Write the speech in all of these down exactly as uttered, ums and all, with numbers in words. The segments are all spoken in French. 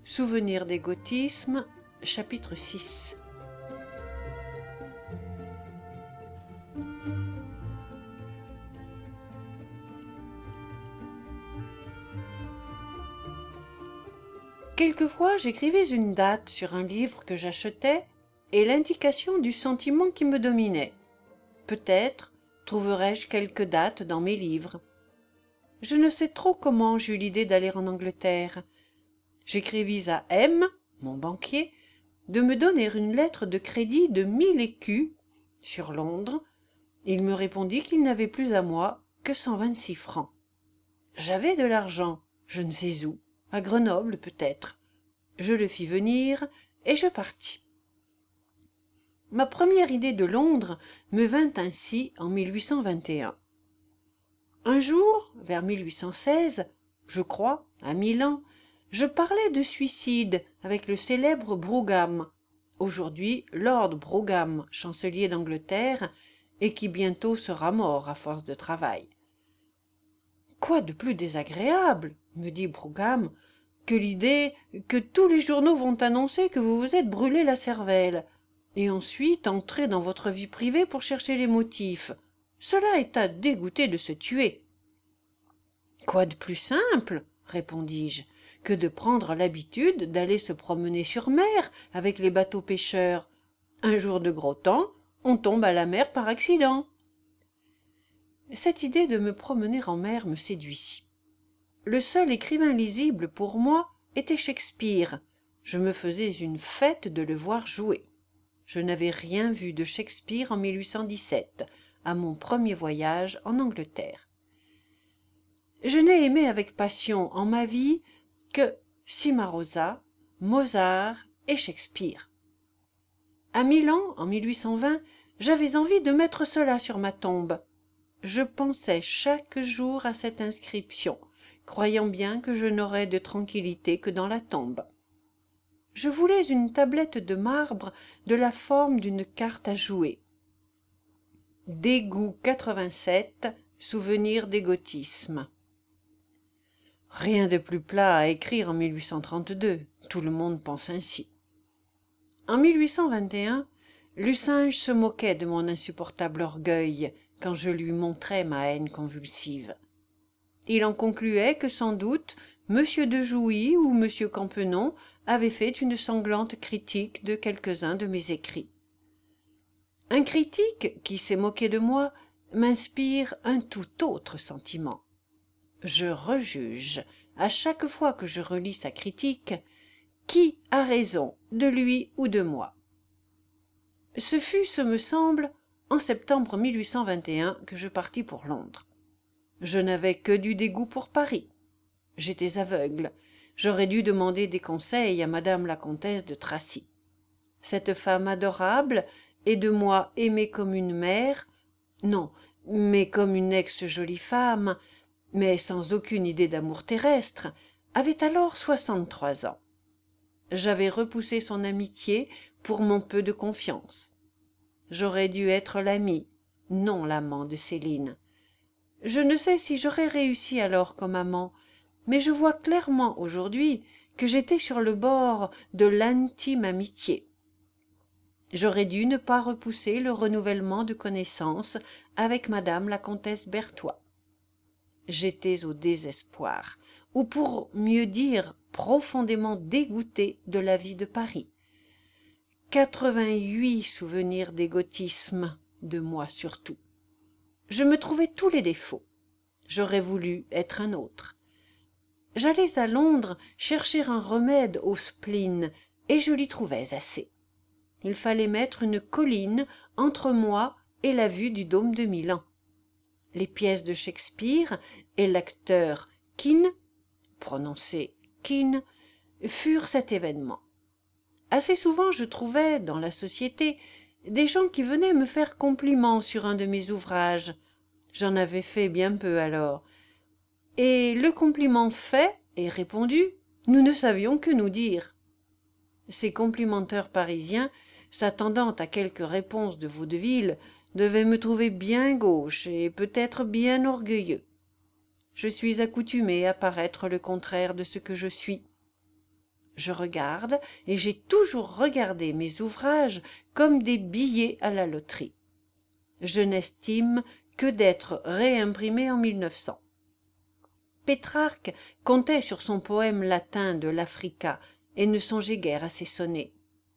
Souvenirs d'égotisme, chapitre six. Quelquefois j'écrivais une date sur un livre que j'achetais et l'indication du sentiment qui me dominait. Peut-être trouverais-je quelques dates dans mes livres. Je ne sais trop comment j'eus l'idée d'aller en Angleterre. J'écrivis à M, mon banquier, de me donner une lettre de crédit de mille écus sur Londres. Il me répondit qu'il n'avait plus à moi que cent vingt-six francs. J'avais de l'argent, je ne sais où, à Grenoble peut-être. Je le fis venir et je partis. Ma première idée de Londres me vint ainsi en mille huit cent vingt et un. Un jour, vers mille huit cent seize, je crois, à Milan, je parlais de suicide avec le célèbre Brougham, aujourd'hui Lord Brougham, chancelier d'Angleterre, et qui bientôt sera mort à force de travail. « Quoi de plus désagréable, me dit Brougham, que l'idée que tous les journaux vont annoncer que vous vous êtes brûlé la cervelle, et ensuite entrer dans votre vie privée pour chercher les motifs. Cela est à dégoûter de se tuer. »« Quoi de plus simple, répondis-je, que de prendre l'habitude d'aller se promener sur mer avec les bateaux pêcheurs. Un jour de gros temps, on tombe à la mer par accident. » Cette idée de me promener en mer me séduisit. Le seul écrivain lisible pour moi était Shakespeare. Je me faisais une fête de le voir jouer. Je n'avais rien vu de Shakespeare en mille huit cent dix-sept, à mon premier voyage en Angleterre. Je n'ai aimé avec passion en ma vie que Cimarosa, Mozart et Shakespeare. À Milan, en mille huit cent vingt, j'avais envie de mettre cela sur ma tombe. Je pensais chaque jour à cette inscription, croyant bien que je n'aurais de tranquillité que dans la tombe. Je voulais une tablette de marbre de la forme d'une carte à jouer. Dégoût quatre-vingt-sept, souvenirs d'égotisme. Rien de plus plat à écrire en mille huit cent trente-deux, tout le monde pense ainsi. En mille huit cent vingt et un, Lucinge se moquait de mon insupportable orgueil quand je lui montrais ma haine convulsive. Il en concluait que sans doute Monsieur de Jouy ou Monsieur Campenon avait fait une sanglante critique de quelques-uns de mes écrits. Un critique qui s'est moqué de moi m'inspire un tout autre sentiment. Je rejuge, à chaque fois que je relis sa critique, qui a raison, de lui ou de moi. Ce fut, ce me semble, en septembre mille huit cent vingt et un que je partis pour Londres. Je n'avais que du dégoût pour Paris. J'étais aveugle. J'aurais dû demander des conseils à madame la comtesse de Tracy. Cette femme adorable, et de moi aimée comme une mère, non, mais comme une ex-jolie femme, mais sans aucune idée d'amour terrestre, avait alors soixante-trois ans. J'avais repoussé son amitié pour mon peu de confiance. J'aurais dû être l'ami, non l'amant de Céline. Je ne sais si j'aurais réussi alors comme amant, mais je vois clairement aujourd'hui que j'étais sur le bord de l'intime amitié. J'aurais dû ne pas repousser le renouvellement de connaissances avec madame la comtesse Berthois. J'étais au désespoir, ou pour mieux dire profondément dégoûté de la vie de Paris. Quatre-vingt-huit souvenirs d'égotisme, de moi surtout. Je me trouvais tous les défauts. J'aurais voulu être un autre. J'allais à Londres chercher un remède au spleen, et je l'y trouvais assez. Il fallait mettre une colline entre moi et la vue du dôme de Milan. Les pièces de Shakespeare et l'acteur Kean, prononcé Kean, furent cet événement. Assez souvent je trouvais, dans la société, des gens qui venaient me faire compliment sur un de mes ouvrages. J'en avais fait bien peu alors. Et le compliment fait et répondu, nous ne savions que nous dire. Ces complimenteurs parisiens, s'attendant à quelque réponse de vaudeville, devaient me trouver bien gauche et peut-être bien orgueilleux. Je suis accoutumé à paraître le contraire de ce que je suis. Je regarde, et j'ai toujours regardé mes ouvrages comme des billets à la loterie. Je n'estime que d'être réimprimés en mille neuf cents. Pétrarque comptait sur son poème latin de l'Africa et ne songeait guère à s'essonner.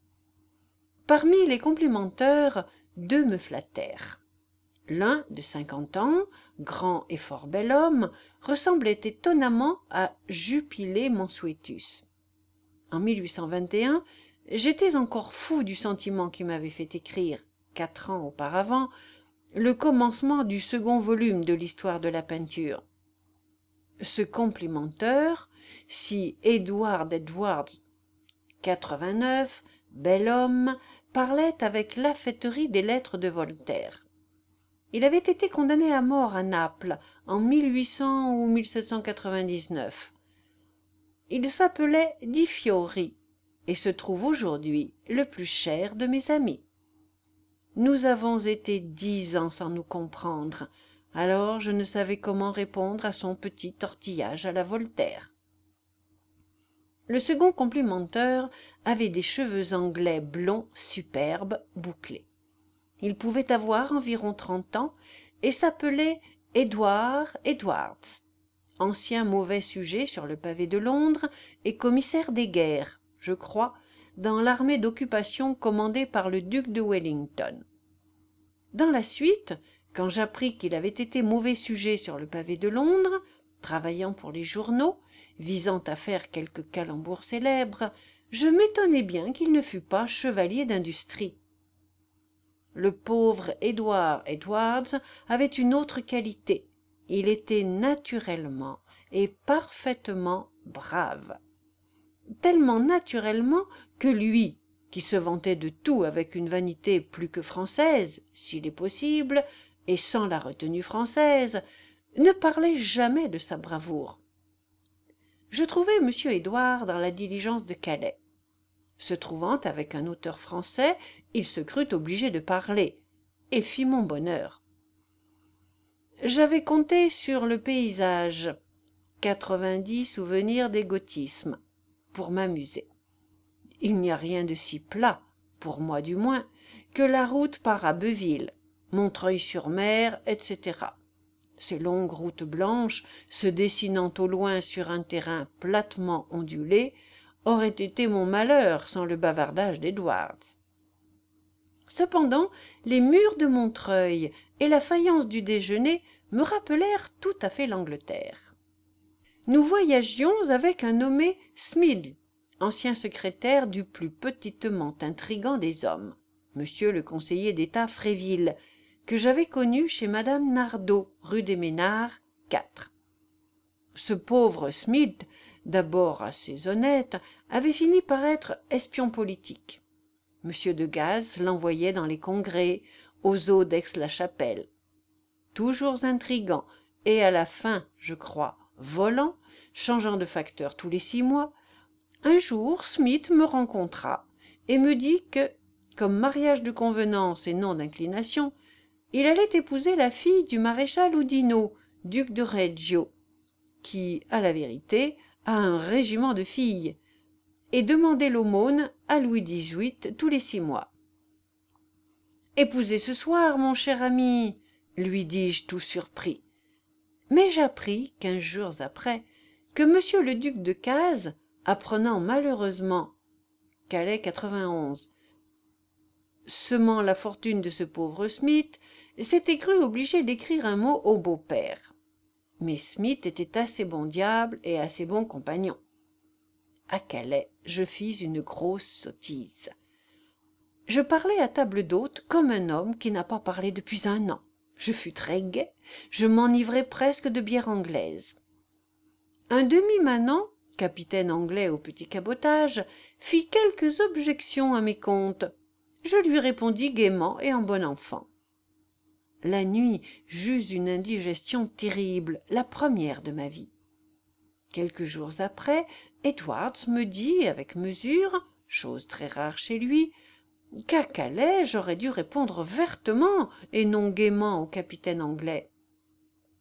Parmi les complimenteurs, deux me flattèrent. L'un, de cinquante ans, grand et fort bel homme, ressemblait étonnamment à Jupilé Mansuetus. En mille huit cent vingt et un, j'étais encore fou du sentiment qui m'avait fait écrire, quatre ans auparavant, le commencement du second volume de l'histoire de la peinture. Ce complimenteur, si Edward Edwards, quatre-vingt-neuf, bel homme, parlait avec l'affecterie des lettres de Voltaire. Il avait été condamné à mort à Naples en mille huit cents ou mille sept cent quatre-vingt-dix-neuf. Il s'appelait Di Fiori et se trouve aujourd'hui le plus cher de mes amis. Nous avons été dix ans sans nous comprendre, alors je ne savais comment répondre à son petit tortillage à la Voltaire. Le second complimenteur avait des cheveux anglais blonds superbes, bouclés. Il pouvait avoir environ trente ans et s'appelait Edward Edwards, ancien mauvais sujet sur le pavé de Londres et commissaire des guerres, je crois, dans l'armée d'occupation commandée par le duc de Wellington. Dans la suite, quand j'appris qu'il avait été mauvais sujet sur le pavé de Londres, travaillant pour les journaux, visant à faire quelques calembours célèbres, je m'étonnais bien qu'il ne fût pas chevalier d'industrie. Le pauvre Edward Edwards avait une autre qualité. Il était naturellement et parfaitement brave. Tellement naturellement que lui, qui se vantait de tout avec une vanité plus que française, s'il est possible, et sans la retenue française, ne parlait jamais de sa bravoure. Je trouvai M. Édouard dans la diligence de Calais. Se trouvant avec un auteur français, il se crut obligé de parler, et fit mon bonheur. J'avais compté sur le paysage, quatre-vingt-dix souvenirs d'égotisme, pour m'amuser. Il n'y a rien de si plat, pour moi du moins, que la route par Abbeville, Montreuil-sur-Mer, et cetera. Ces longues routes blanches, se dessinant au loin sur un terrain platement ondulé, auraient été mon malheur sans le bavardage d'Edwards. Cependant, les murs de Montreuil et la faïence du déjeuner me rappelèrent tout à fait l'Angleterre. Nous voyagions avec un nommé Smith, ancien secrétaire du plus petitement intrigant des hommes, monsieur le conseiller d'État Fréville, que j'avais connu chez madame Nardot, rue des Ménards, quatre. Ce pauvre Smith, d'abord assez honnête, avait fini par être espion politique. Monsieur de Gaz l'envoyait dans les congrès, aux eaux d'Aix-la-Chapelle. Toujours intrigant, et à la fin, je crois, volant, changeant de facteur tous les six mois, un jour Smith me rencontra et me dit que, comme mariage de convenance et non d'inclination, il allait épouser la fille du maréchal Oudinot, duc de Reggio, qui, à la vérité, a un régiment de filles, et demandait l'aumône à Louis dix-huit tous les six mois. « Épousez ce soir, mon cher ami, lui dis-je tout surpris. Mais j'appris, quinze jours après, que monsieur le duc de Cazes, apprenant malheureusement, Calais quatre-vingt-onze, semant la fortune de ce pauvre Smith, s'était cru obligé d'écrire un mot au beau-père. Mais Smith était assez bon diable et assez bon compagnon. À Calais, je fis une grosse sottise. Je parlais à table d'hôte comme un homme qui n'a pas parlé depuis un an. Je fus très gai, je m'enivrai presque de bière anglaise. Un demi-manant, capitaine anglais au petit cabotage, fit quelques objections à mes contes. Je lui répondis gaiement et en bon enfant. La nuit, j'eus une indigestion terrible, la première de ma vie. Quelques jours après, Edwards me dit avec mesure, chose très rare chez lui, qu'à Calais j'aurais dû répondre vertement et non gaiement au capitaine anglais.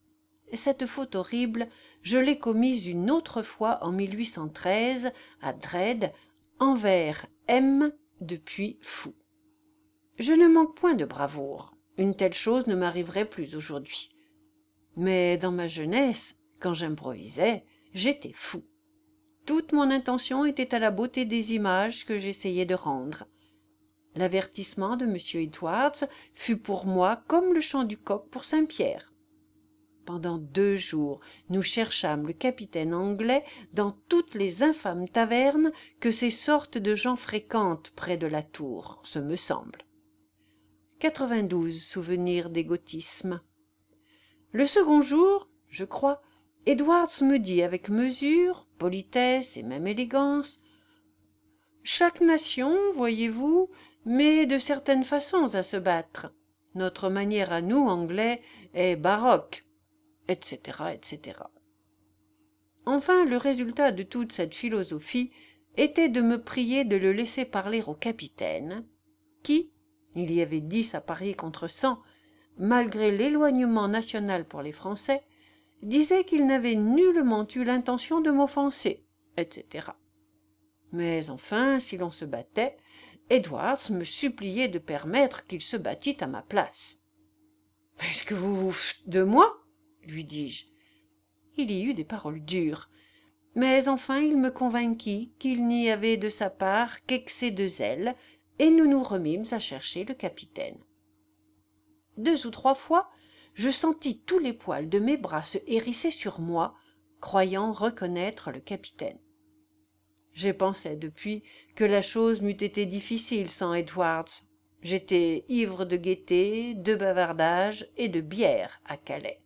Cette faute horrible, je l'ai commise une autre fois en mille huit cent treize à Dresde, envers M depuis fou. Je ne manque point de bravoure. Une telle chose ne m'arriverait plus aujourd'hui. Mais dans ma jeunesse, quand j'improvisais, j'étais fou. Toute mon intention était à la beauté des images que j'essayais de rendre. L'avertissement de M. Edwards fut pour moi comme le chant du coq pour Saint-Pierre. Pendant deux jours, nous cherchâmes le capitaine anglais dans toutes les infâmes tavernes que ces sortes de gens fréquentent près de la tour, ce me semble. quatre-vingt-douze souvenirs d'égotisme. Le second jour, je crois, Edwards me dit avec mesure, politesse et même élégance: « Chaque nation, voyez-vous, met de certaines façons à se battre. Notre manière à nous, Anglais, est baroque, et cetera, et cetera. Enfin, le résultat de toute cette philosophie était de me prier de le laisser parler au capitaine, qui, il y avait dix à parier contre cent, malgré l'éloignement national pour les Français, disait qu'il n'avait nullement eu l'intention de m'offenser, et cetera. Mais enfin, si l'on se battait, Edwards me suppliait de permettre qu'il se battît à ma place. « Est-ce que vous vous foutez de moi ?» lui dis-je. Il y eut des paroles dures, mais enfin il me convainquit qu'il n'y avait de sa part qu'excès de zèle, et nous nous remîmes à chercher le capitaine. Deux ou trois fois, je sentis tous les poils de mes bras se hérisser sur moi, croyant reconnaître le capitaine. J'ai pensé depuis que la chose m'eût été difficile sans Edwards. J'étais ivre de gaieté, de bavardage et de bière à Calais.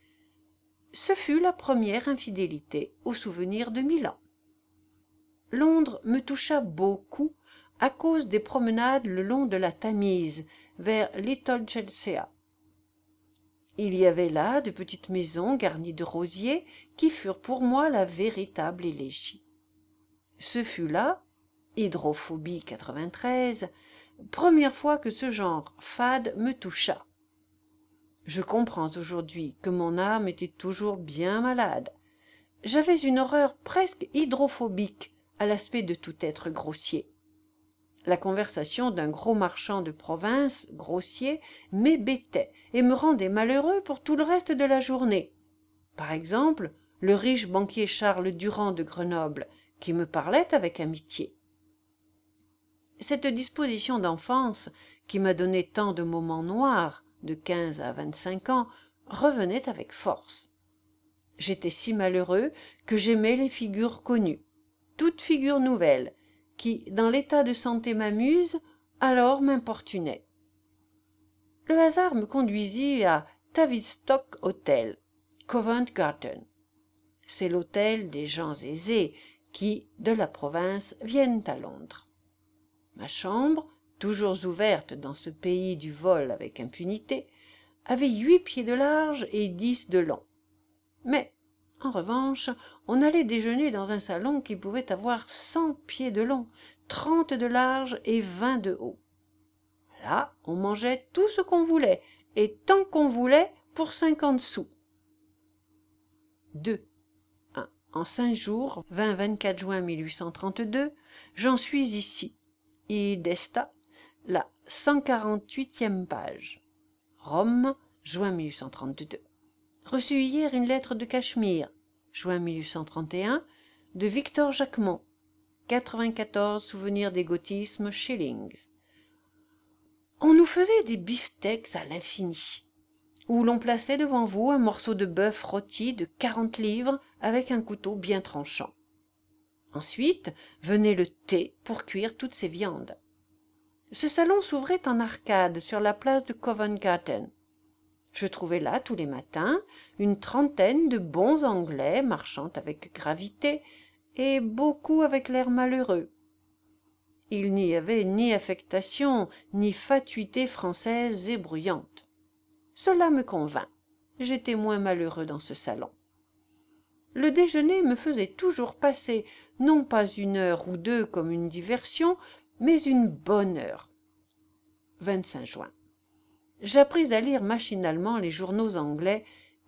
Ce fut la première infidélité au souvenir de Milan. Londres me toucha beaucoup à cause des promenades le long de la Tamise, vers Little Chelsea. Il y avait là de petites maisons garnies de rosiers qui furent pour moi la véritable élégie. Ce fut là, hydrophobie quatre-vingt-treize, première fois que ce genre fade me toucha. Je comprends aujourd'hui que mon âme était toujours bien malade. J'avais une horreur presque hydrophobique à l'aspect de tout être grossier. La conversation d'un gros marchand de province, grossier, m'hébétait et me rendait malheureux pour tout le reste de la journée. Par exemple, le riche banquier Charles Durand de Grenoble, qui me parlait avec amitié. Cette disposition d'enfance, qui m'a donné tant de moments noirs, de quinze à vingt-cinq ans, revenait avec force. J'étais si malheureux que j'aimais les figures connues, toute figure nouvelle, qui, dans l'état de santé m'amuse, alors m'importunait. Le hasard me conduisit à Tavistock Hotel, Covent Garden. C'est l'hôtel des gens aisés qui, de la province, viennent à Londres. Ma chambre, toujours ouverte dans ce pays du vol avec impunité, avait huit pieds de large et dix de long. Mais, en revanche, on allait déjeuner dans un salon qui pouvait avoir cent pieds de long, trente de large et vingt de haut. Là, on mangeait tout ce qu'on voulait, et tant qu'on voulait pour cinquante sous. deux. En cinq jours, vingt à vingt-quatre juin mille huit cent trente-deux, j'en suis ici. Id est la cent quarante-huitième page. Rome, juin mille huit cent trente-deux. Reçu hier une lettre de Cachemire, juin mille huit cent trente et un, de Victor Jacquemont, quatre-vingt-quatorze souvenirs d'égotisme shillings. On nous faisait des beefsteaks à l'infini, où l'on plaçait devant vous un morceau de bœuf rôti de quarante livres avec un couteau bien tranchant. Ensuite venait le thé pour cuire toutes ces viandes. Ce salon s'ouvrait en arcade sur la place de Covent Garden. Je trouvais là tous les matins une trentaine de bons Anglais marchant avec gravité et beaucoup avec l'air malheureux. Il n'y avait ni affectation ni fatuité française et bruyante. Cela me convint. J'étais moins malheureux dans ce salon. Le déjeuner me faisait toujours passer non pas une heure ou deux comme une diversion, mais une bonne heure. vingt-cinq juin. J'appris à lire machinalement les journaux anglais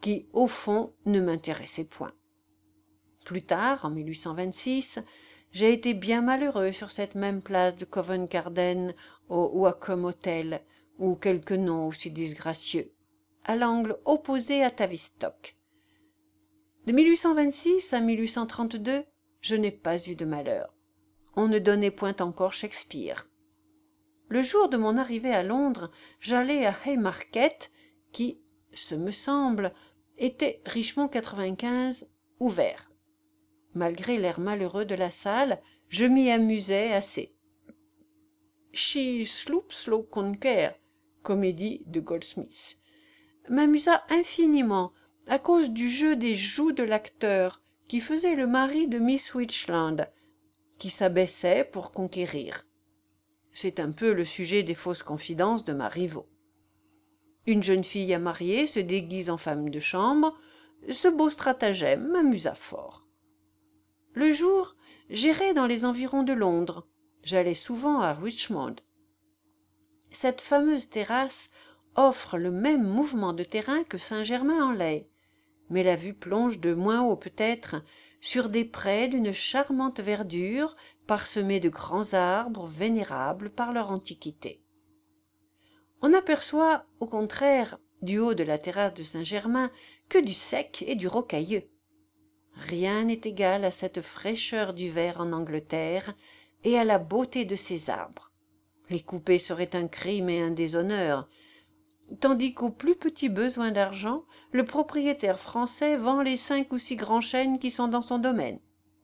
qui, au fond, ne m'intéressait point. Plus tard, en mille huit cent vingt-six, j'ai été bien malheureux sur cette même place de Covent Garden au Wacom Hotel, ou quelque nom aussi disgracieux, à l'angle opposé à Tavistock. De mille huit cent vingt-six à mille huit cent trente-deux, je n'ai pas eu de malheur. On ne donnait point encore Shakespeare. Le jour de mon arrivée à Londres, j'allai à Haymarket, qui, ce me semble, était Richmond quatre-vingt-quinze ouvert. Malgré l'air malheureux de la salle, je m'y amusais assez. She sloop slow conquer, comédie de Goldsmith, m'amusa infiniment à cause du jeu des joues de l'acteur qui faisait le mari de Miss Witchland, qui s'abaissait pour conquérir. C'est un peu le sujet des fausses confidences de Marivaux. Une jeune fille à marier se déguise en femme de chambre. Ce beau stratagème m'amusa fort. Le jour, j'errais dans les environs de Londres. J'allais souvent à Richmond. Cette fameuse terrasse offre le même mouvement de terrain que Saint-Germain-en-Laye, mais la vue plonge de moins haut peut-être sur des prés d'une charmante verdure parsemés de grands arbres vénérables par leur antiquité. On n'aperçoit, au contraire, du haut de la terrasse de Saint-Germain, que du sec et du rocailleux. Rien n'est égal à cette fraîcheur du vert en Angleterre et à la beauté de ses arbres. Les couper serait un crime et un déshonneur, tandis qu'au plus petit besoin d'argent, le propriétaire français vend les cinq ou six grands chênes qui sont dans son domaine.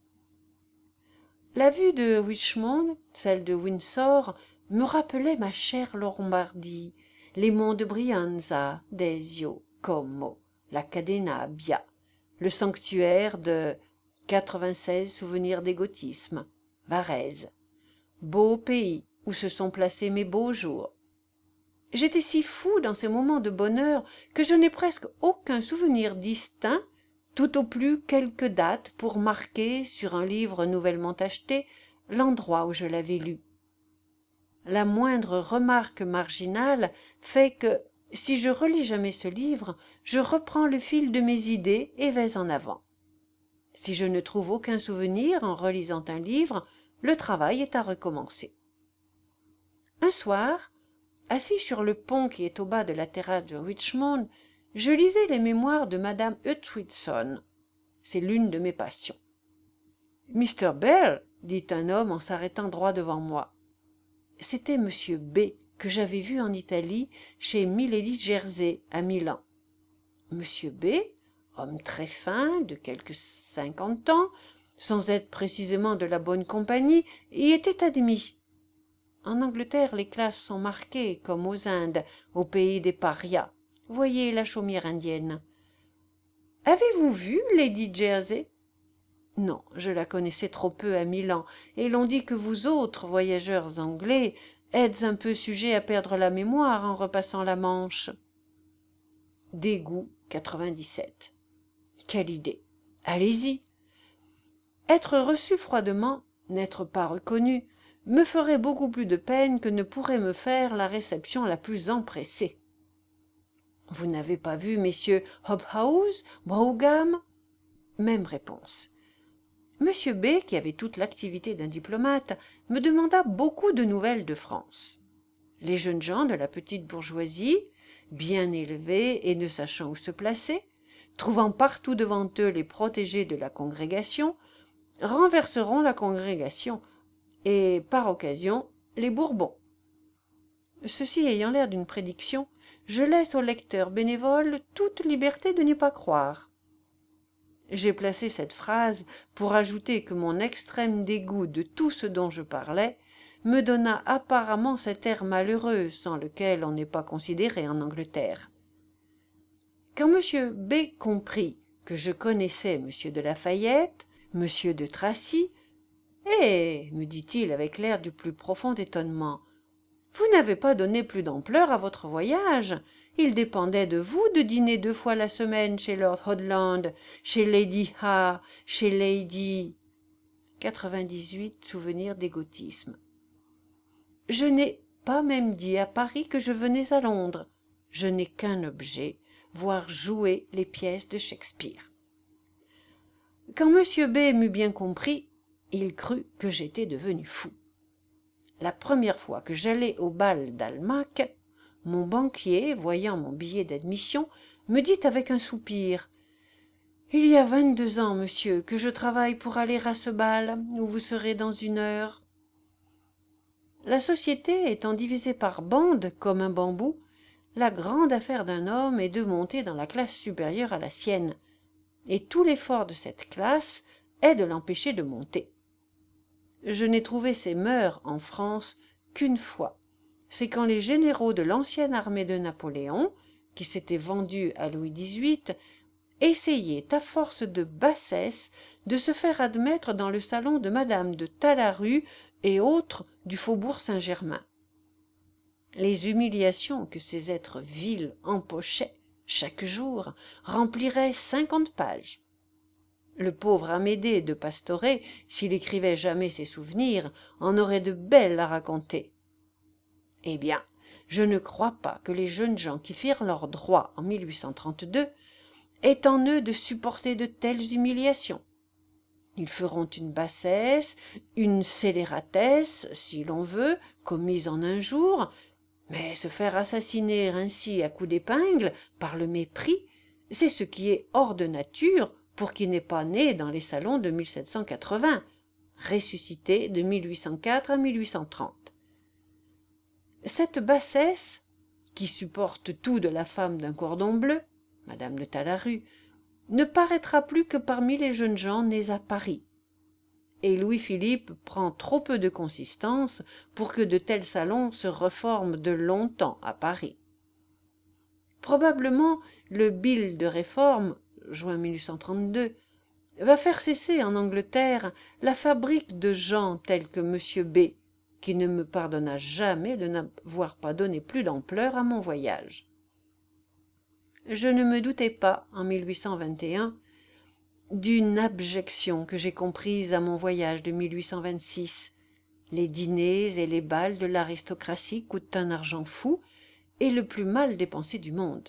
La vue de Richmond, celle de Windsor, me rappelait ma chère Lombardie, les monts de Brianza, Desio, Como, la Cadena Abbia, le sanctuaire de quatre-vingt-seize souvenirs d'égotisme, Varèse. Beau pays où se sont placés mes beaux jours. J'étais si fou dans ces moments de bonheur que je n'ai presque aucun souvenir distinct, tout au plus quelques dates pour marquer sur un livre nouvellement acheté l'endroit où je l'avais lu. La moindre remarque marginale fait que, si je relis jamais ce livre, je reprends le fil de mes idées et vais en avant. Si je ne trouve aucun souvenir en relisant un livre, le travail est à recommencer. Un soir, assis sur le pont qui est au bas de la terrasse de Richmond, je lisais les mémoires de madame Hutchinson. C'est l'une de mes passions. Mister Bell, dit un homme en s'arrêtant droit devant moi. C'était Monsieur B, que j'avais vu en Italie chez Milady Jersey à Milan. Monsieur B, homme très fin, de quelques cinquante ans, sans être précisément de la bonne compagnie, y était admis. En Angleterre, les classes sont marquées, comme aux Indes, au pays des parias. Voyez la chaumière indienne. Avez-vous vu Lady Jersey? Non, je la connaissais trop peu à Milan, et l'on dit que vous autres, voyageurs anglais, êtes un peu sujets à perdre la mémoire en repassant la Manche. Dégoût quatre-vingt-dix-sept. Quelle idée! Allez-y. Être reçu froidement, n'être pas reconnu, me ferait beaucoup plus de peine que ne pourrait me faire la réception la plus empressée. Vous n'avez pas vu messieurs Hobhouse, Brougham? Même réponse. Monsieur B, qui avait toute l'activité d'un diplomate, me demanda beaucoup de nouvelles de France. Les jeunes gens de la petite bourgeoisie, bien élevés et ne sachant où se placer, trouvant partout devant eux les protégés de la congrégation, renverseront la congrégation, et, par occasion, les Bourbons. Ceci ayant l'air d'une prédiction, je laisse au lecteur bénévole toute liberté de n'y pas croire. J'ai placé cette phrase pour ajouter que mon extrême dégoût de tout ce dont je parlais me donna apparemment cet air malheureux sans lequel on n'est pas considéré en Angleterre. Quand M. B comprit que je connaissais M. de La Fayette, M. de Tracy, « Eh !» me dit-il avec l'air du plus profond étonnement, « vous n'avez pas donné plus d'ampleur à votre voyage. Il dépendait de vous de dîner deux fois la semaine chez Lord Hoodland, chez Lady Ha, chez Lady... » quatre-vingt-dix-huit souvenirs d'égotisme. Je n'ai pas même dit à Paris que je venais à Londres. Je n'ai qu'un objet, voir jouer les pièces de Shakespeare. Quand monsieur B m'eut bien compris, il crut que j'étais devenu fou. La première fois que j'allai au bal d'Almack, mon banquier, voyant mon billet d'admission, me dit avec un soupir « Il y a vingt-deux ans, monsieur, que je travaille pour aller à ce bal où vous serez dans une heure. » La société étant divisée par bandes comme un bambou, la grande affaire d'un homme est de monter dans la classe supérieure à la sienne, et tout l'effort de cette classe est de l'empêcher de monter. Je n'ai trouvé ces mœurs en France qu'une fois. C'est quand les généraux de l'ancienne armée de Napoléon, qui s'étaient vendus à Louis dix-huit, essayaient à force de bassesse de se faire admettre dans le salon de madame de Talaru et autres du faubourg Saint-Germain. Les humiliations que ces êtres vils empochaient chaque jour rempliraient cinquante pages. Le pauvre Amédée de Pastoret, s'il écrivait jamais ses souvenirs, en aurait de belles à raconter. Eh bien, je ne crois pas que les jeunes gens qui firent leur droit en mille huit cent trente-deux aient en eux de supporter de telles humiliations. Ils feront une bassesse, une scélératesse, si l'on veut, commise en un jour, mais se faire assassiner ainsi à coups d'épingle, par le mépris, c'est ce qui est hors de nature pour qui n'est pas né dans les salons de mille sept cent quatre-vingts, ressuscité de mille huit cent quatre à mille huit cent trente. Cette bassesse, qui supporte tout de la femme d'un cordon bleu, madame de Talaru, ne paraîtra plus que parmi les jeunes gens nés à Paris. Et Louis-Philippe prend trop peu de consistance pour que de tels salons se reforment de longtemps à Paris. Probablement, le bill de réforme, juin mille huit cent trente-deux, va faire cesser en Angleterre la fabrique de gens tels que monsieur B, qui ne me pardonna jamais de n'avoir pas donné plus d'ampleur à mon voyage. Je ne me doutais pas, en mille huit cent vingt et un, d'une abjection que j'ai comprise à mon voyage de mille huit cent vingt-six. Les dîners et les bals de l'aristocratie coûtent un argent fou et le plus mal dépensé du monde.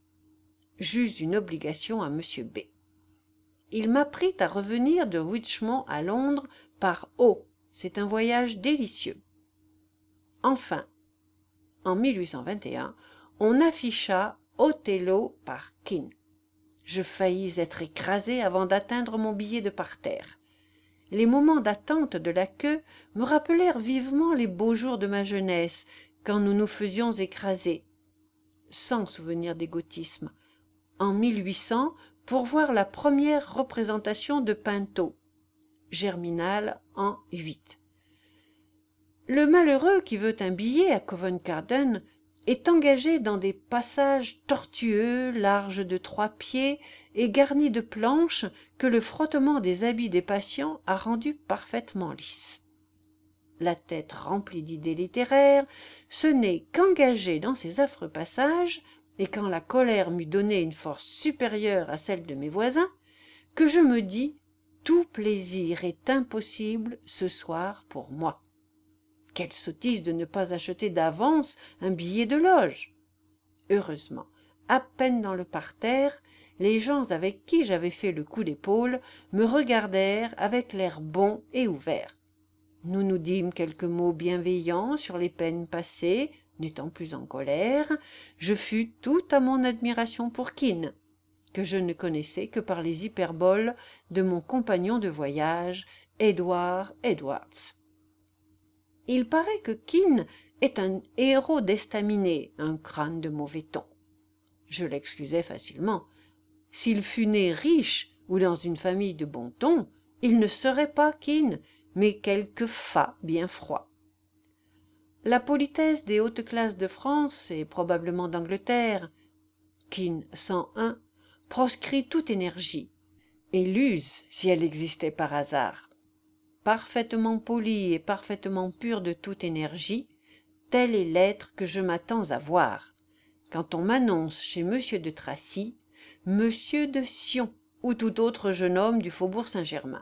J'eus une obligation à monsieur B. Il m'apprit à revenir de Richmond à Londres par eau. C'est un voyage délicieux. Enfin, en mille huit cent vingt et un, on afficha Othello par Kean. Je faillis être écrasé avant d'atteindre mon billet de parterre. Les moments d'attente de la queue me rappelèrent vivement les beaux jours de ma jeunesse, quand nous nous faisions écraser, sans souvenir d'égotisme, en mille huit cents pour voir la première représentation de Pinto, Germinal en huit. Le malheureux qui veut un billet à Covent Garden est engagé dans des passages tortueux, larges de trois pieds et garnis de planches que le frottement des habits des patients a rendus parfaitement lisses. La tête remplie d'idées littéraires, ce n'est qu'engagé dans ces affreux passages, et quand la colère m'eut donné une force supérieure à celle de mes voisins, que je me dis « Tout plaisir est impossible ce soir pour moi ». Quelle sottise de ne pas acheter d'avance un billet de loge. Heureusement, à peine dans le parterre, les gens avec qui j'avais fait le coup d'épaule me regardèrent avec l'air bon et ouvert. Nous nous dîmes quelques mots bienveillants sur les peines passées, n'étant plus en colère. Je fus tout à mon admiration pour Kean, que je ne connaissais que par les hyperboles de mon compagnon de voyage, Edward Edwards. Il paraît que Kean est un héros d'estaminet, un crâne de mauvais ton. Je l'excusais facilement. S'il fût né riche ou dans une famille de bon ton, il ne serait pas Kean, mais quelque fat bien froid. La politesse des hautes classes de France et probablement d'Angleterre, Kean cent un, proscrit toute énergie, et l'use si elle existait par hasard. Parfaitement poli et parfaitement pur de toute énergie, tel est l'être que je m'attends à voir, quand on m'annonce chez monsieur de Tracy, monsieur de Sion ou tout autre jeune homme du faubourg Saint-Germain.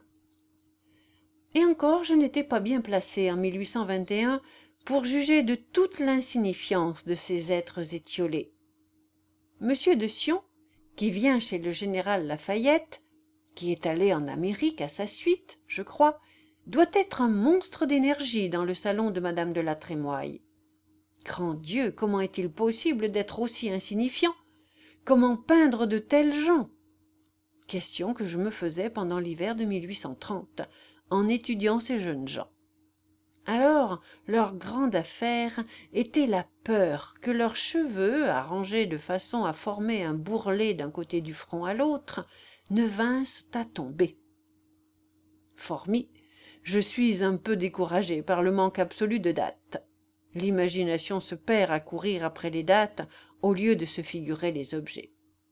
Et encore, je n'étais pas bien placé en mille huit cent vingt et un pour juger de toute l'insignifiance de ces êtres étiolés. Monsieur de Sion, qui vient chez le général Lafayette, qui est allé en Amérique à sa suite, je crois, doit être un monstre d'énergie dans le salon de madame de la Trémoille. Grand Dieu, comment est-il possible d'être aussi insignifiant? Comment peindre de tels gens? Question que je me faisais pendant l'hiver de mille huit cent trente, en étudiant ces jeunes gens. Alors, leur grande affaire était la peur que leurs cheveux, arrangés de façon à former un bourrelet d'un côté du front à l'autre, ne vinssent à tomber. Formis, je suis un peu découragé par le manque absolu de dates. L'imagination se perd à courir après les dates au lieu de se figurer les objets.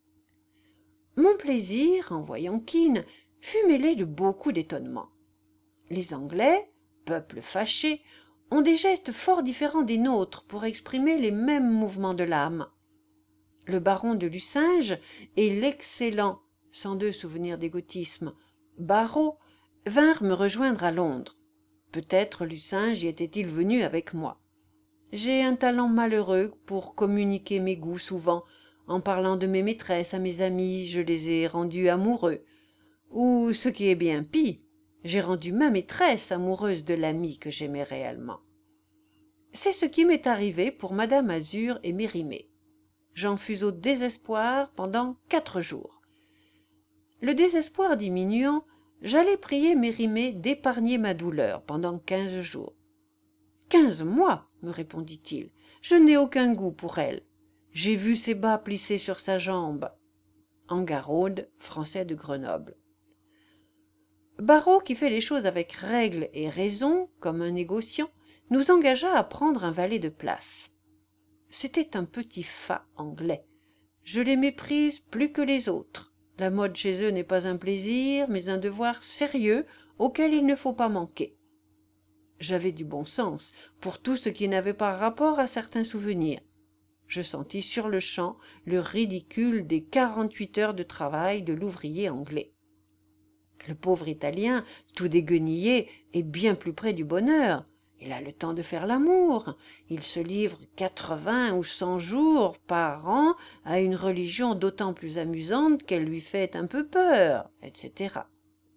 Mon plaisir, en voyant Kean, fut mêlé de beaucoup d'étonnement. Les Anglais, peuple fâché, ont des gestes fort différents des nôtres pour exprimer les mêmes mouvements de l'âme. Le baron de Lucinge et l'excellent, sans deux souvenirs d'égotisme, Barreau, vinrent me rejoindre à Londres. Peut-être Lucinge y était-il venu avec moi. J'ai un talent malheureux pour communiquer mes goûts souvent. En parlant de mes maîtresses à mes amis, je les ai rendus amoureux. Ou, ce qui est bien pis, j'ai rendu ma maîtresse amoureuse de l'ami que j'aimais réellement. C'est ce qui m'est arrivé pour madame Azur et Mérimée. J'en fus au désespoir pendant quatre jours. Le désespoir diminuant, j'allai prier Mérimée d'épargner ma douleur pendant quinze jours. Quinze mois, me répondit-il, je n'ai aucun goût pour elle. J'ai vu ses bas plissés sur sa jambe. Engarraude, français de Grenoble. Barreau, qui fait les choses avec règle et raison, comme un négociant, nous engagea à prendre un valet de place. C'était un petit fat anglais. Je les méprise plus que les autres. La mode chez eux n'est pas un plaisir, mais un devoir sérieux auquel il ne faut pas manquer. J'avais du bon sens pour tout ce qui n'avait pas rapport à certains souvenirs. Je sentis sur-le-champ le ridicule des quarante-huit heures de travail de l'ouvrier anglais. Le pauvre Italien, tout déguenillé, est bien plus près du bonheur. Il a le temps de faire l'amour. Il se livre quatre-vingts ou cent jours par an à une religion d'autant plus amusante qu'elle lui fait un peu peur, et cetera.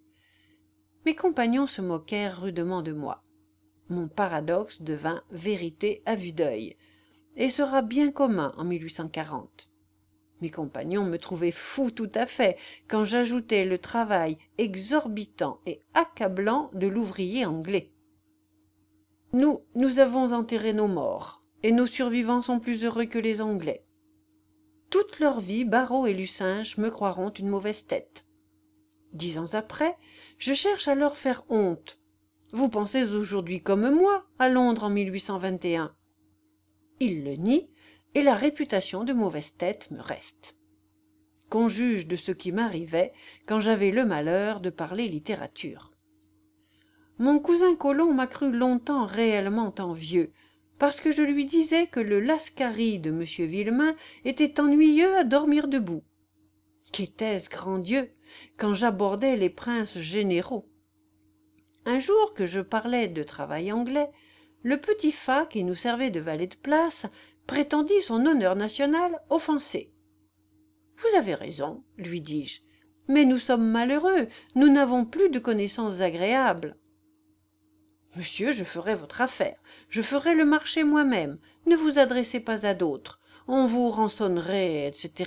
Mes compagnons se moquèrent rudement de moi. Mon paradoxe devint vérité à vue d'œil, et sera bien commun en mille huit cent quarante. Mes compagnons me trouvaient fou tout à fait quand j'ajoutais le travail exorbitant et accablant de l'ouvrier anglais. Nous, nous avons enterré nos morts, et nos survivants sont plus heureux que les Anglais. Toute leur vie, Barreau et Lucinge me croiront une mauvaise tête. Dix ans après, je cherche à leur faire honte. Vous pensez aujourd'hui comme moi à Londres en mille huit cent vingt et un. Ils le nient, et la réputation de mauvaise tête me reste. Qu'on juge de ce qui m'arrivait quand j'avais le malheur de parler littérature. Mon cousin Colomb m'a cru longtemps réellement envieux, parce que je lui disais que le Lascaris de monsieur Villemain était ennuyeux à dormir debout. Qu'était-ce, grand Dieu, quand j'abordais les princes généraux? Un jour que je parlais de travail anglais, le petit fat qui nous servait de valet de place prétendit son honneur national offensé. « Vous avez raison, lui dis-je, mais nous sommes malheureux, nous n'avons plus de connaissances agréables. »« Monsieur, je ferai votre affaire, je ferai le marché moi-même, ne vous adressez pas à d'autres, on vous rançonnerait, et cetera »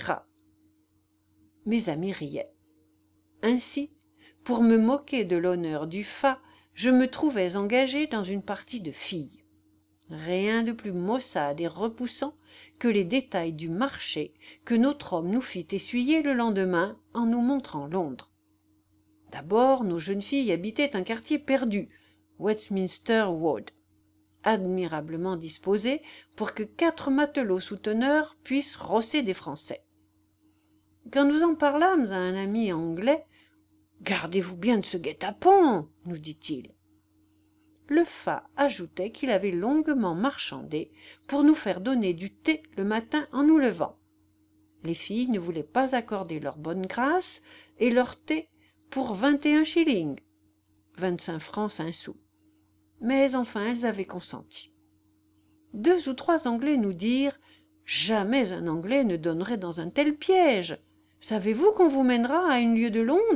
Mes amis riaient. Ainsi, pour me moquer de l'honneur du fat, je me trouvais engagé dans une partie de filles. Rien de plus maussade et repoussant que les détails du marché que notre homme nous fit essuyer le lendemain en nous montrant Londres. D'abord, nos jeunes filles habitaient un quartier perdu, Westminster Wood, admirablement disposé pour que quatre matelots souteneurs puissent rosser des Français. Quand nous en parlâmes à un ami anglais, « Gardez-vous bien de ce guet-apens, nous dit-il. » Le fat ajoutait qu'il avait longuement marchandé pour nous faire donner du thé le matin en nous levant. Les filles ne voulaient pas accorder leur bonne grâce et leur thé pour vingt et un shillings, vingt-cinq francs cinq sous. Mais enfin elles avaient consenti. Deux ou trois Anglais nous dirent Jamais un Anglais ne donnerait dans un tel piège. Savez-vous qu'on vous mènera à une lieue de Londres ?»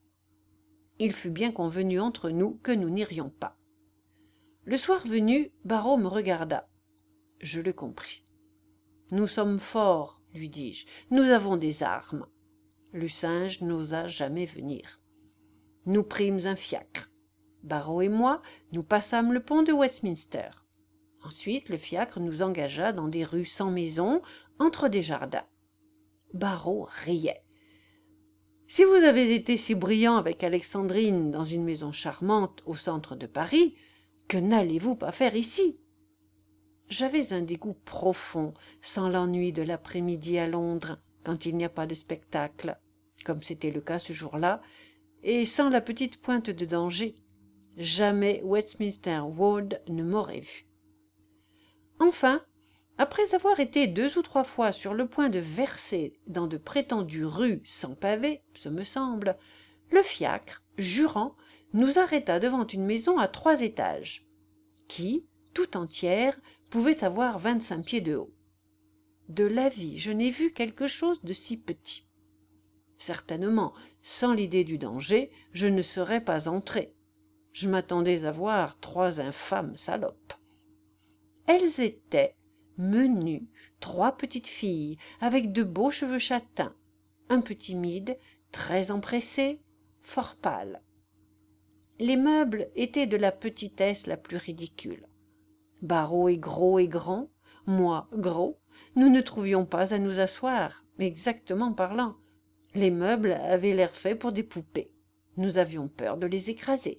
Il fut bien convenu entre nous que nous n'irions pas. Le soir venu, Barrow me regarda. Je le compris. « Nous sommes forts, lui dis-je, nous avons des armes. » Lucinge n'osa jamais venir. Nous prîmes un fiacre. Barrow et moi, nous passâmes le pont de Westminster. Ensuite, le fiacre nous engagea dans des rues sans maisons, entre des jardins. Barrow riait. « Si vous avez été si brillant avec Alexandrine dans une maison charmante au centre de Paris, que n'allez-vous pas faire ici ?» J'avais un dégoût profond, sans l'ennui de l'après-midi à Londres, quand il n'y a pas de spectacle, comme c'était le cas ce jour-là, et sans la petite pointe de danger. Jamais Westminster Road ne m'aurait vu. Enfin, après avoir été deux ou trois fois sur le point de verser dans de prétendues rues sans pavés, ce me semble, le fiacre, jurant, nous arrêta devant une maison à trois étages, qui, tout entière, pouvait avoir vingt-cinq pieds de haut. De la vie, je n'ai vu quelque chose de si petit. Certainement, sans l'idée du danger, je ne serais pas entré. Je m'attendais à voir trois infâmes salopes. Elles étaient menues, trois petites filles, avec de beaux cheveux châtains, un peu timides, très empressées, fort pâles. Les meubles étaient de la petitesse la plus ridicule. Barrow est gros et grand, moi gros, nous ne trouvions pas à nous asseoir, exactement parlant. Les meubles avaient l'air faits pour des poupées. Nous avions peur de les écraser.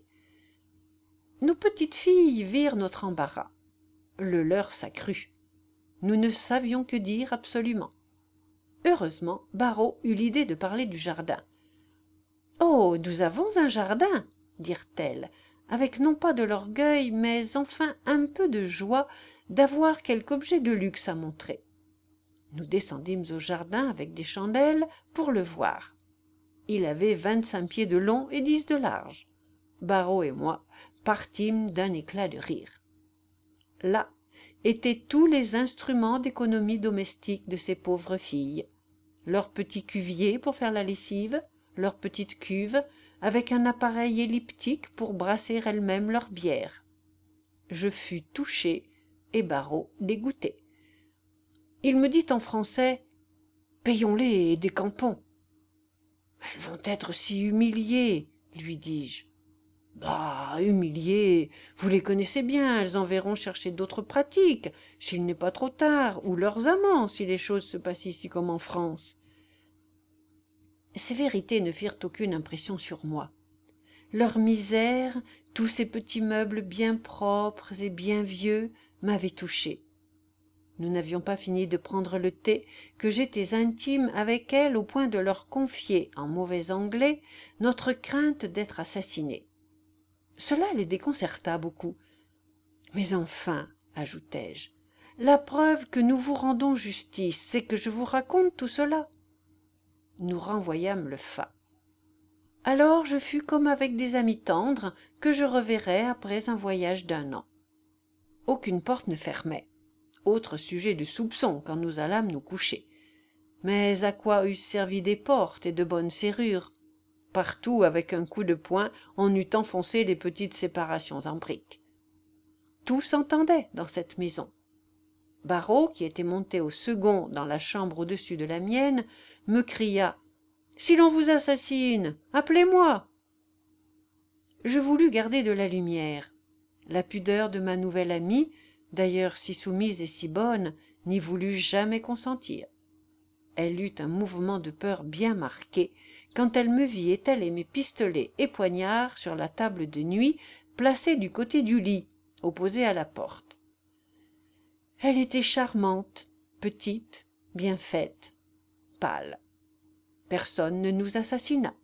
Nos petites filles virent notre embarras. Le leur s'accrut. Nous ne savions que dire absolument. Heureusement, Barrow eut l'idée de parler du jardin. « Oh, nous avons un jardin !» dirent-elles, avec non pas de l'orgueil, mais enfin un peu de joie d'avoir quelque objet de luxe à montrer. Nous descendîmes au jardin avec des chandelles pour le voir. Il avait vingt-cinq pieds de long et dix de large. Barrow et moi partîmes d'un éclat de rire. Là étaient tous les instruments d'économie domestique de ces pauvres filles, leur petit cuvier pour faire la lessive, leur petite cuve, avec un appareil elliptique pour brasser elles-mêmes leur bière. Je fus touché et Barrow dégoûté. Il me dit en français « Payons-les et décampons ». « Elles vont être si humiliées, lui dis-je. »« Bah, humiliées, vous les connaissez bien, elles enverront chercher d'autres pratiques, s'il n'est pas trop tard, ou leurs amants, si les choses se passent ici comme en France. » Ces vérités ne firent aucune impression sur moi. Leur misère, tous ces petits meubles bien propres et bien vieux, m'avaient touché. Nous n'avions pas fini de prendre le thé que j'étais intime avec elles au point de leur confier, en mauvais anglais, notre crainte d'être assassinés. Cela les déconcerta beaucoup. « Mais enfin, ajoutai-je, la preuve que nous vous rendons justice, c'est que je vous raconte tout cela. » Nous renvoyâmes le fat. Alors je fus comme avec des amis tendres que je reverrais après un voyage d'un an. Aucune porte ne fermait. Autre sujet de soupçon quand nous allâmes nous coucher. Mais à quoi eussent servi des portes et de bonnes serrures? Partout, avec un coup de poing, on eût enfoncé les petites séparations en briques. Tout s'entendait dans cette maison. Barrow, qui était monté au second dans la chambre au-dessus de la mienne, me cria « Si l'on vous assassine, appelez-moi !» Je voulus garder de la lumière. La pudeur de ma nouvelle amie, d'ailleurs si soumise et si bonne, n'y voulut jamais consentir. Elle eut un mouvement de peur bien marqué quand elle me vit étaler mes pistolets et poignards sur la table de nuit placée du côté du lit, opposée à la porte. Elle était charmante, petite, bien faite, pâle. Personne ne nous assassina.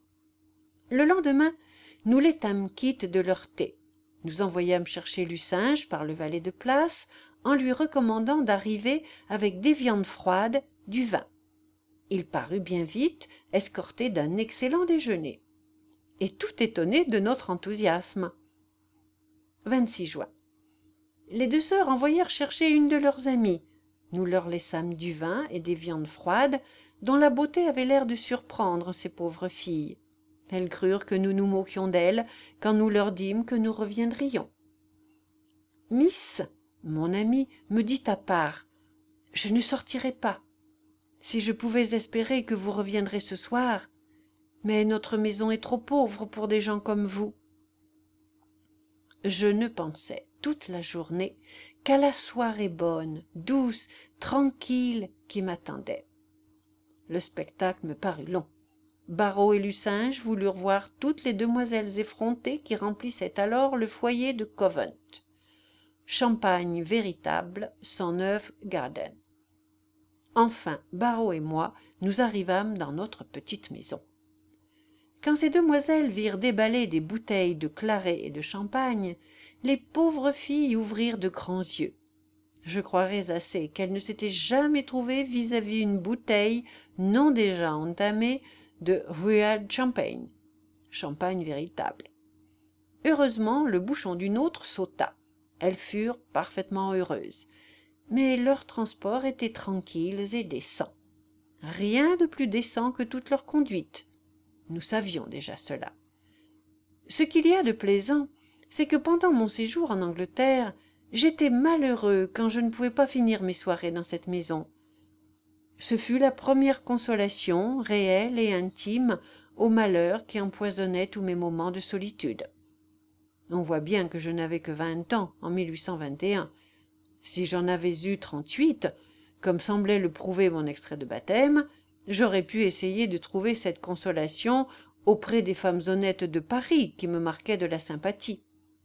Le lendemain, nous l'étâmes quittes de leur thé. Nous envoyâmes chercher Lucinge par le valet de place en lui recommandant d'arriver avec des viandes froides, du vin. Il parut bien vite, escorté d'un excellent déjeuner, et tout étonné de notre enthousiasme. vingt-six juin. Les deux sœurs envoyèrent chercher une de leurs amies. Nous leur laissâmes du vin et des viandes froides, dont la beauté avait l'air de surprendre ces pauvres filles. Elles crurent que nous nous moquions d'elles quand nous leur dîmes que nous reviendrions. Miss, mon amie, me dit à part, « Je ne sortirai pas. Si je pouvais espérer que vous reviendrez ce soir, mais notre maison est trop pauvre pour des gens comme vous. » Je ne pensais toute la journée qu'à la soirée bonne, douce, tranquille qui m'attendait. Le spectacle me parut long. Barreau et Lucinge voulurent voir toutes les demoiselles effrontées qui remplissaient alors le foyer de Covent. Champagne véritable, cent neuf Garden. Enfin, Barreau et moi, nous arrivâmes dans notre petite maison. Quand ces demoiselles virent déballer des bouteilles de claret et de champagne, les pauvres filles ouvrirent de grands yeux. Je croirais assez qu'elles ne s'étaient jamais trouvées vis-à-vis une bouteille non déjà entamée de Real Champagne, champagne véritable. Heureusement, le bouchon d'une autre sauta. Elles furent parfaitement heureuses. Mais leur transport était tranquille et décent. Rien de plus décent que toute leur conduite. Nous savions déjà cela. Ce qu'il y a de plaisant, c'est que pendant mon séjour en Angleterre, j'étais malheureux quand je ne pouvais pas finir mes soirées dans cette maison. Ce fut la première consolation, réelle et intime, au malheur qui empoisonnait tous mes moments de solitude. On voit bien que je n'avais que vingt ans en mille huit cent vingt et un. Si j'en avais eu trente-huit, comme semblait le prouver mon extrait de baptême, j'aurais pu essayer de trouver cette consolation auprès des femmes honnêtes de Paris qui me marquaient de la sympathie.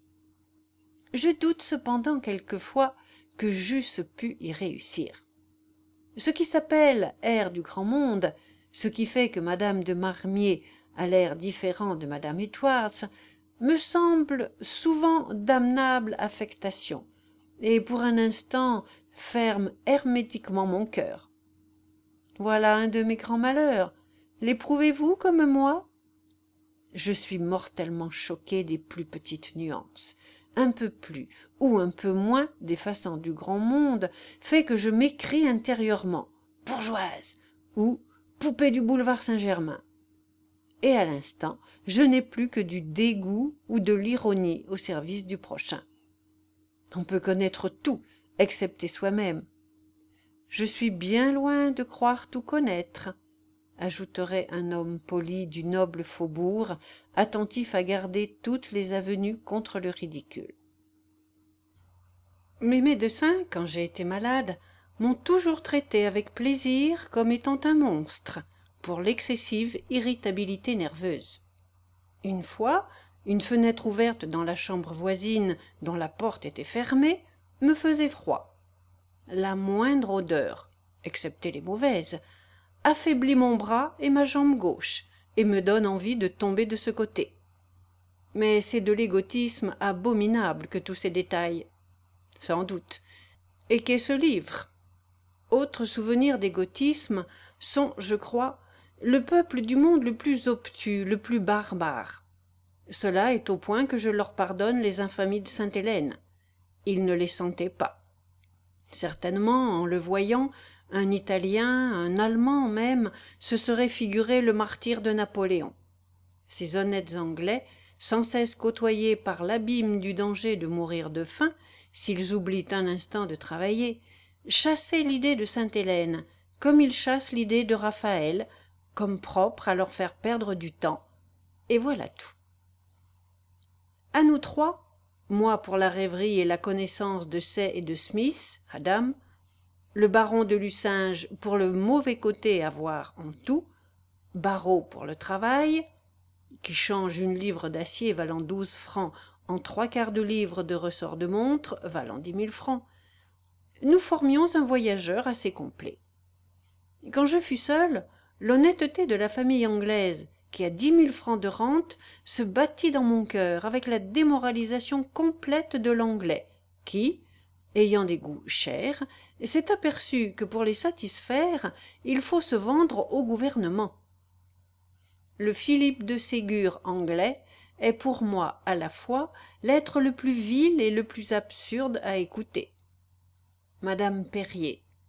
Je doute cependant quelquefois que j'eusse pu y réussir. Ce qui s'appelle air du grand monde, ce qui fait que madame de Marmier a l'air différent de madame Edwards, me semble souvent damnable affectation, et pour un instant ferme hermétiquement mon cœur. Voilà un de mes grands malheurs. L'éprouvez-vous comme moi? Je suis mortellement choqué des plus petites nuances. Un peu plus ou un peu moins des façons du grand monde fait que je m'écrie intérieurement « bourgeoise » ou « poupée du boulevard Saint-Germain ». Et à l'instant, je n'ai plus que du dégoût ou de l'ironie au service du prochain. On peut connaître tout, excepté soi-même. Je suis bien loin de croire tout connaître, ajouterait un homme poli du noble faubourg, attentif à garder toutes les avenues contre le ridicule. Mes médecins, quand j'ai été malade, m'ont toujours traité avec plaisir comme étant un monstre, pour l'excessive irritabilité nerveuse. Une fois, une fenêtre ouverte dans la chambre voisine, dont la porte était fermée, me faisait froid. La moindre odeur, excepté les mauvaises, affaiblit mon bras et ma jambe gauche, et me donne envie de tomber de ce côté. Mais c'est de l'égotisme abominable que tous ces détails. Sans doute. Et qu'est ce livre? Autres souvenirs d'égotisme sont, je crois, le peuple du monde le plus obtus, le plus barbare. Cela est au point que je leur pardonne les infamies de Sainte-Hélène. Ils ne les sentaient pas. Certainement, en le voyant, un Italien, un Allemand même, se serait figuré le martyr de Napoléon. Ces honnêtes Anglais, sans cesse côtoyés par l'abîme du danger de mourir de faim, s'ils oublient un instant de travailler, chassaient l'idée de Sainte-Hélène, comme ils chassent l'idée de Raphaël, comme propre à leur faire perdre du temps. Et voilà tout. À nous trois, moi pour la rêverie et la connaissance de Say et de Smith, Adam, le baron de Lucinge pour le mauvais côté à voir en tout, Barreau pour le travail, qui change une livre d'acier valant douze francs en trois quarts de livre de ressort de montre valant dix mille francs, nous formions un voyageur assez complet. Quand je fus seul, l'honnêteté de la famille anglaise, qui a dix mille francs de rente, se battit dans mon cœur avec la démoralisation complète de l'anglais, qui, ayant des goûts chers, s'est aperçu que pour les satisfaire, il faut se vendre au gouvernement. Le Philippe de Ségur anglais est pour moi à la fois l'être le plus vil et le plus absurde à écouter. Madame Perrier,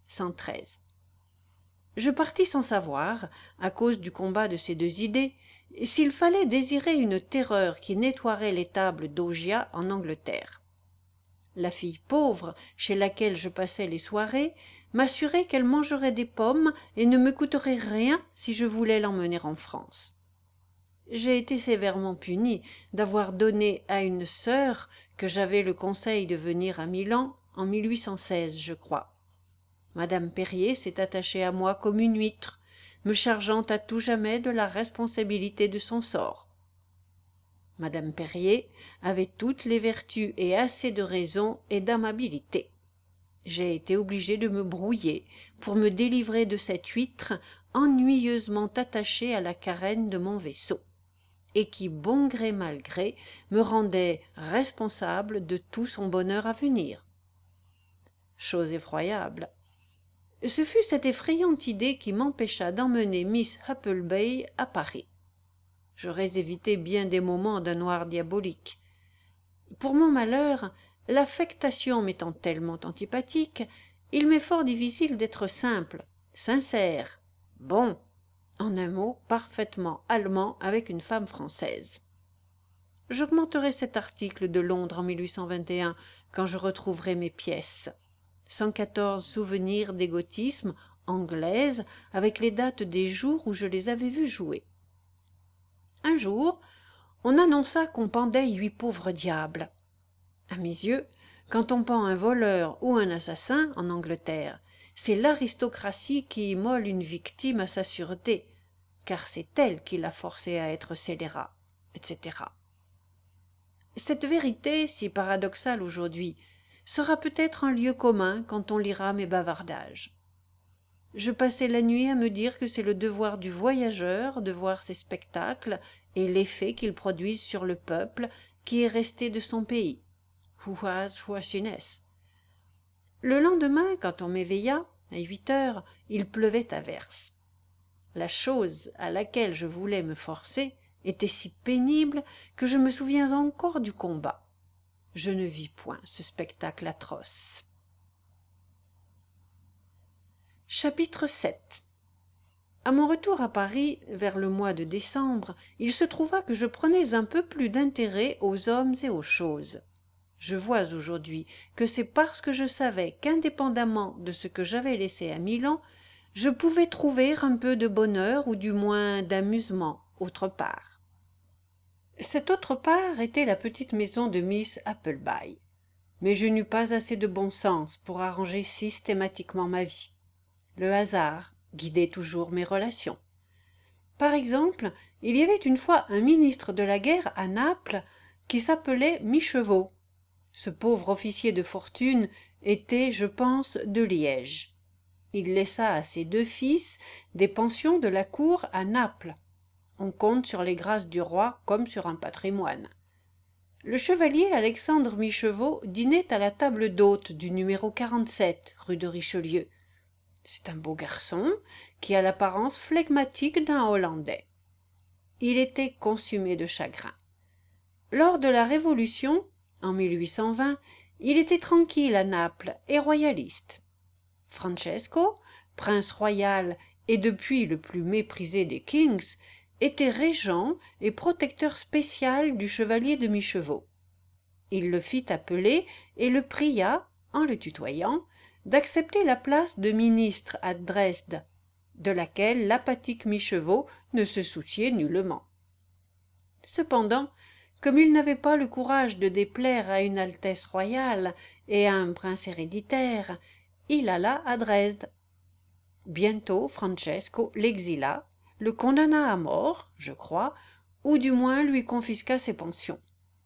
cent treize. Je partis sans savoir, à cause du combat de ces deux idées, s'il fallait désirer une terreur qui nettoierait les tables d'Augias en Angleterre. La fille pauvre, chez laquelle je passais les soirées, m'assurait qu'elle mangerait des pommes et ne me coûterait rien si je voulais l'emmener en France. J'ai été sévèrement puni d'avoir donné à une sœur que j'avais le conseil de venir à Milan en mille huit cent seize, je crois. Madame Perrier s'est attachée à moi comme une huître, me chargeant à tout jamais de la responsabilité de son sort. Madame Perrier avait toutes les vertus et assez de raison et d'amabilité. J'ai été obligé de me brouiller pour me délivrer de cette huître ennuyeusement attachée à la carène de mon vaisseau, et qui, bon gré mal gré, me rendait responsable de tout son bonheur à venir. Chose effroyable. Ce fut cette effrayante idée qui m'empêcha d'emmener Miss Appleby à Paris. J'aurais évité bien des moments d'un noir diabolique. Pour mon malheur, l'affectation m'étant tellement antipathique, il m'est fort difficile d'être simple, sincère, bon, en un mot, parfaitement allemand avec une femme française. J'augmenterai cet article de Londres en mille huit cent vingt et un quand je retrouverai mes pièces. cent quatorze souvenirs d'égotisme anglaise avec les dates des jours où je les avais vues jouer. Un jour, on annonça qu'on pendait huit pauvres diables. À mes yeux, quand on pend un voleur ou un assassin en Angleterre, c'est l'aristocratie qui immole une victime à sa sûreté, car c'est elle qui l'a forcé à être scélérat, et cetera. Cette vérité, si paradoxale aujourd'hui, sera peut-être un lieu commun quand on lira mes bavardages. Je passais la nuit à me dire que c'est le devoir du voyageur de voir ces spectacles et l'effet qu'ils produisent sur le peuple qui est resté de son pays. Huas huasines. Le lendemain, quand on m'éveilla, à huit heures, il pleuvait à verse. La chose à laquelle je voulais me forcer était si pénible que je me souviens encore du combat. Je ne vis point ce spectacle atroce. Chapitre sept. À mon retour à Paris, vers le mois de décembre, il se trouva que je prenais un peu plus d'intérêt aux hommes et aux choses. Je vois aujourd'hui que c'est parce que je savais qu'indépendamment de ce que j'avais laissé à Milan, je pouvais trouver un peu de bonheur ou du moins d'amusement autre part. Cette autre part était la petite maison de Miss Appleby, mais je n'eus pas assez de bon sens pour arranger systématiquement ma vie. Le hasard guidait toujours mes relations. Par exemple, il y avait une fois un ministre de la guerre à Naples qui s'appelait Michevau. Ce pauvre officier de fortune était, je pense, de Liège. Il laissa à ses deux fils des pensions de la cour à Naples. On compte sur les grâces du roi comme sur un patrimoine. Le chevalier Alexandre Michevau dînait à la table d'hôte du numéro quarante-sept, rue de Richelieu. C'est un beau garçon qui a l'apparence flegmatique d'un Hollandais. Il était consumé de chagrin. Lors de la Révolution, en mille huit cent vingt, il était tranquille à Naples et royaliste. Francesco, prince royal et depuis le plus méprisé des kings, était régent et protecteur spécial du chevalier de Michevau. Il le fit appeler et le pria, en le tutoyant, d'accepter la place de ministre à Dresde, de laquelle l'apathique Michevau ne se souciait nullement. Cependant, comme il n'avait pas le courage de déplaire à une altesse royale et à un prince héréditaire, il alla à Dresde. Bientôt Francesco l'exila, le condamna à mort, je crois, ou du moins lui confisqua ses pensions.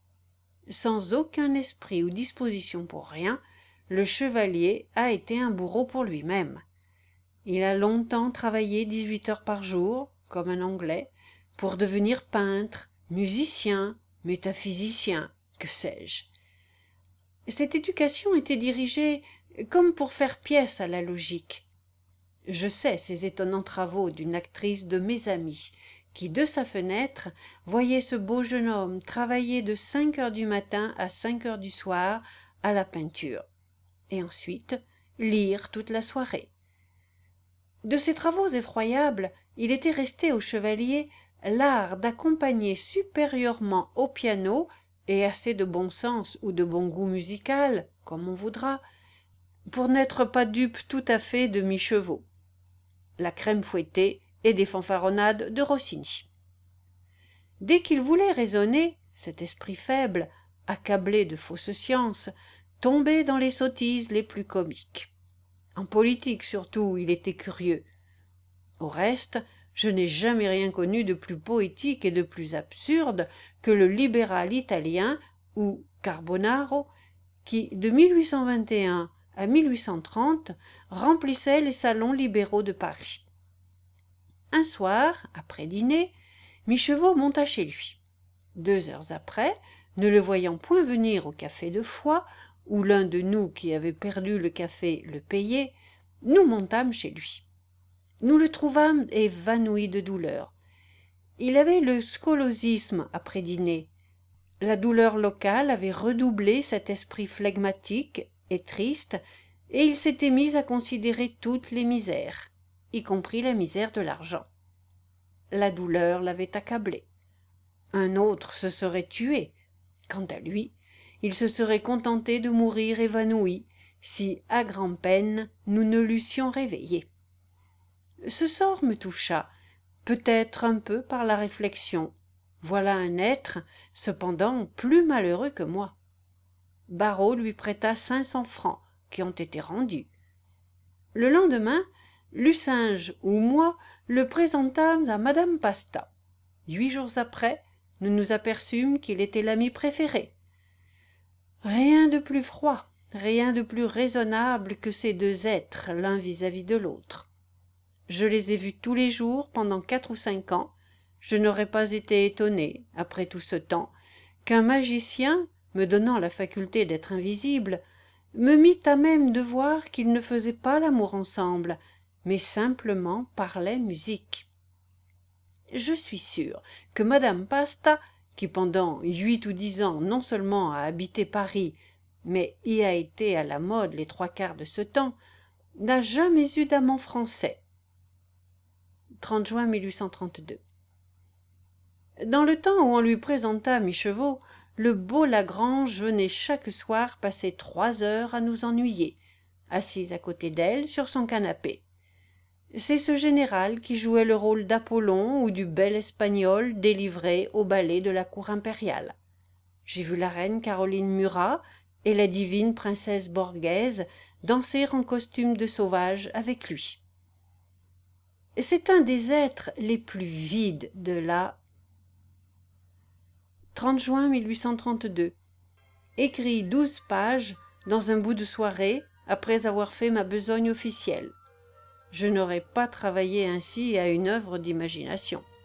Sans aucun esprit ou disposition pour rien, le chevalier a été un bourreau pour lui-même. Il a longtemps travaillé dix-huit heures par jour, comme un Anglais, pour devenir peintre, musicien, métaphysicien, que sais-je. Cette éducation était dirigée comme pour faire pièce à la logique. Je sais ces étonnants travaux d'une actrice de mes amies, qui, de sa fenêtre, voyait ce beau jeune homme travailler de cinq heures du matin à cinq heures du soir à la peinture, et ensuite lire toute la soirée. De ses travaux effroyables, il était resté au chevalier l'art d'accompagner supérieurement au piano et assez de bon sens ou de bon goût musical, comme on voudra, pour n'être pas dupe tout à fait de mi-chevaux, la crème fouettée et des fanfaronnades de Rossini. Dès qu'il voulait raisonner, cet esprit faible, accablé de fausses sciences, tombait dans les sottises les plus comiques. En politique surtout, il était curieux. Au reste, je n'ai jamais rien connu de plus poétique et de plus absurde que le libéral italien, ou Carbonaro, qui, de mille huit cent vingt et un à mille huit cent trente, remplissait les salons libéraux de Paris. Un soir, après dîner, Michevau monta chez lui. Deux heures après, ne le voyant point venir au café de Foix, où l'un de nous qui avait perdu le café le payait, nous montâmes chez lui. Nous le trouvâmes évanoui de douleur. Il avait le scolosisme après dîner. La douleur locale avait redoublé cet esprit flegmatique et triste, et il s'était mis à considérer toutes les misères, y compris la misère de l'argent. La douleur l'avait accablé. Un autre se serait tué. Quant à lui, il se serait contenté de mourir évanoui, si, à grand-peine, nous ne l'eussions réveillé. Ce sort me toucha, peut-être un peu par la réflexion. Voilà un être, cependant, plus malheureux que moi. Barreau lui prêta cinq cents francs, qui ont été rendus. Le lendemain, Lucinge ou moi le présentâmes à madame Pasta. Huit jours après, nous nous aperçûmes qu'il était l'ami préféré. Rien de plus froid, rien de plus raisonnable que ces deux êtres l'un vis-à-vis de l'autre. Je les ai vus tous les jours pendant quatre ou cinq ans. Je n'aurais pas été étonné, après tout ce temps, qu'un magicien, me donnant la faculté d'être invisible, me mit à même de voir qu'ils ne faisaient pas l'amour ensemble, mais simplement parlaient musique. Je suis sûr que madame Pasta, qui pendant huit ou dix ans non seulement a habité Paris, mais y a été à la mode les trois quarts de ce temps, n'a jamais eu d'amant français. trente juin mille huit cent trente-deux. Dans le temps où on lui présenta Michevau, le beau Lagrange venait chaque soir passer trois heures à nous ennuyer, assis à côté d'elle sur son canapé. C'est ce général qui jouait le rôle d'Apollon ou du bel espagnol délivré au ballet de la cour impériale. J'ai vu la reine Caroline Murat et la divine princesse Borghese danser en costume de sauvage avec lui. C'est un des êtres les plus vides de la... trente juin mille huit cent trente-deux. Écrit douze pages dans un bout de soirée après avoir fait ma besogne officielle. Je n'aurais pas travaillé ainsi à une œuvre d'imagination.